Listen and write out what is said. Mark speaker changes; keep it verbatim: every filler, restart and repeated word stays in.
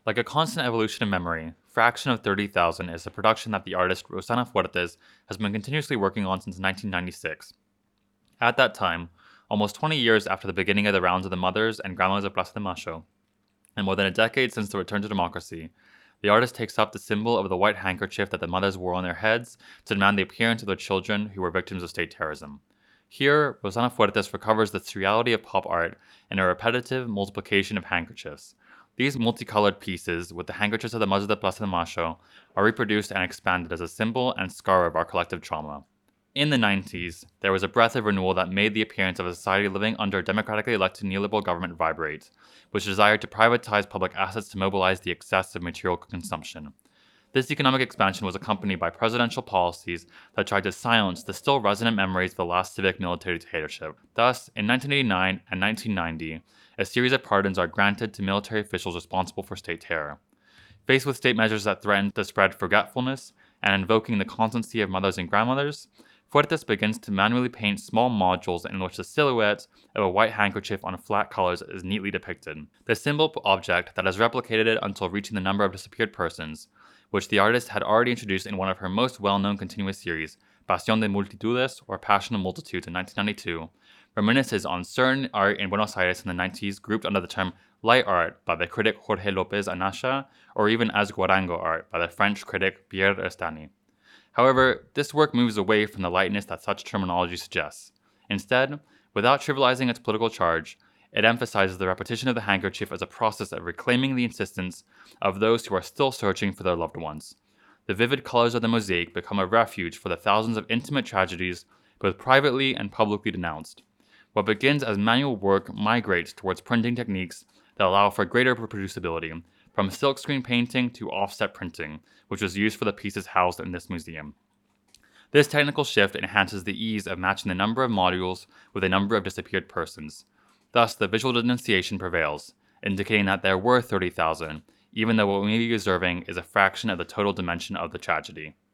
Speaker 1: Like a constant evolution of memory, Fraction of thirty thousand is a production that the artist Rosana Fuertes has been continuously working on since nineteen ninety-six. At that time, almost twenty years after the beginning of the rounds of the mothers and grandmothers of Plaza de Mayo, and more than a decade since the return to democracy, the artist takes up the symbol of the white handkerchief that the mothers wore on their heads to demand the appearance of their children who were victims of state terrorism. Here, Rosana Fuertes recovers the surreality of pop art in a repetitive multiplication of handkerchiefs. These multicolored pieces, with the handkerchiefs of the mothers of the Plaza de Mayo, are reproduced and expanded as a symbol and scar of our collective trauma. In the nineties, there was a breath of renewal that made the appearance of a society living under a democratically elected neoliberal government vibrate, which desired to privatize public assets to mobilize the excess of material consumption. This economic expansion was accompanied by presidential policies that tried to silence the still resonant memories of the last civic military dictatorship. Thus, in nineteen eighty-nine and nineteen ninety, a series of pardons are granted to military officials responsible for state terror. Faced with state measures that threatened to spread forgetfulness and invoking the constancy of mothers and grandmothers, Fuertes begins to manually paint small modules in which the silhouette of a white handkerchief on flat colors is neatly depicted. The symbol object that is replicated until reaching the number of disappeared persons, which the artist had already introduced in one of her most well-known continuous series, Pasión de Multitudes, or Passion of Multitudes in nineteen ninety-two, reminisces on certain art in Buenos Aires in the nineties grouped under the term light art by the critic Jorge López Anaya, or even as guarango art by the French critic Pierre Estany. However, this work moves away from the lightness that such terminology suggests. Instead, without trivializing its political charge, it emphasizes the repetition of the handkerchief as a process of reclaiming the insistence of those who are still searching for their loved ones. The vivid colors of the mosaic become a refuge for the thousands of intimate tragedies, both privately and publicly denounced. What begins as manual work migrates towards printing techniques that allow for greater reproducibility, from silkscreen painting to offset printing, which was used for the pieces housed in this museum. This technical shift enhances the ease of matching the number of modules with the number of disappeared persons. Thus, the visual denunciation prevails, indicating that there were thirty thousand, even though what we may be observing is a fraction of the total dimension of the tragedy.